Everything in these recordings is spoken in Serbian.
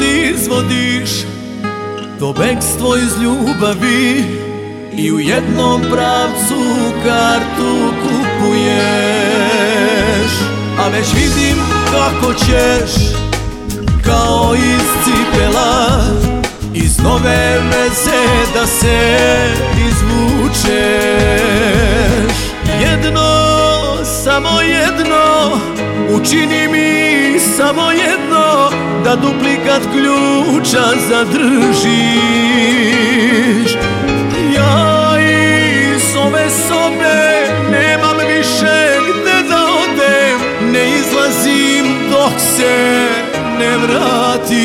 izvodiš to bekstvo iz ljubavi i u jednom pravcu kartu kupuješ, a već vidim kako ćeš kao iz cipela iz nove veze da se izvučeš. Jedno, samo jedno, učini mi samo jedno, da duplikat ključa zadržiš. Ja iz ove sobe nemam više gde da odem, ne izlazim dok se ne vratiš.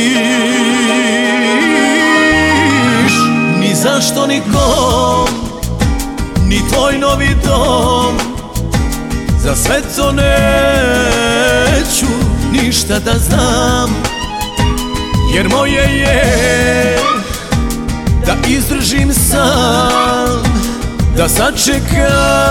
Ni zašto nikom, ni tvoj novi dom, za sve to neću ništa da znam, jer moje je da izdržim sam, da sačekam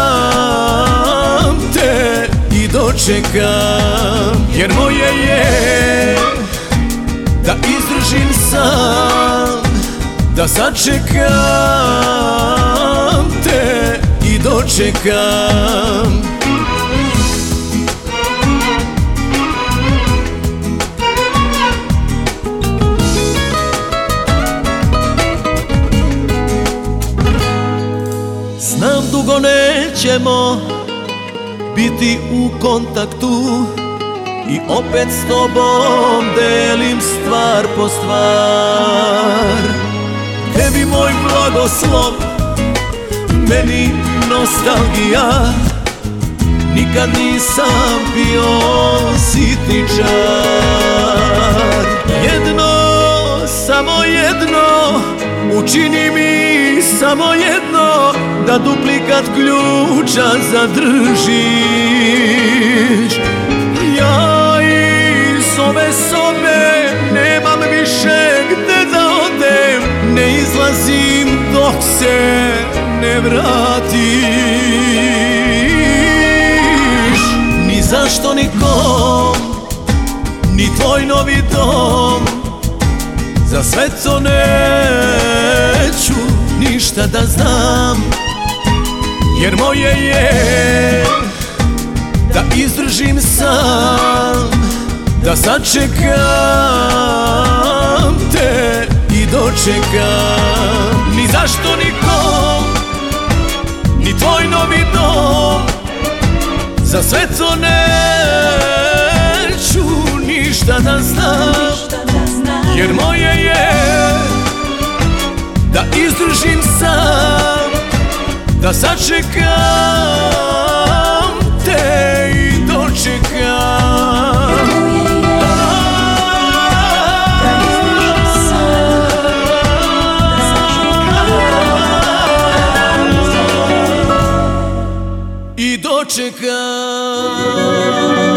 te i dočekam, jer moje je da izdržim sam, da sačekam te i dočekam. Znam dugo nećemo biti u kontaktu i opet s tobom delim stvar po stvar. Tebi moj blagoslov, meni nostalgija, nikad nisam bio sitničar. Jedno, samo jedno, učini mi samo jedno, da duplikat ključa zadržiš. Ja iz ove sobe nemam više gde da odem, ne izlazim dok se ne vratiš. Ni zašto nikom, ni tvoj novi dom, za sve to neću ništa da znam, jer moje je da izdržim sam, da sačekam te i dočekam. Ni zašto nikom, ni tvoj novi dom, za sve to neću ništa da znam, jer moje je da izdržim sam, da sačekam te i dočekam. I dočekam.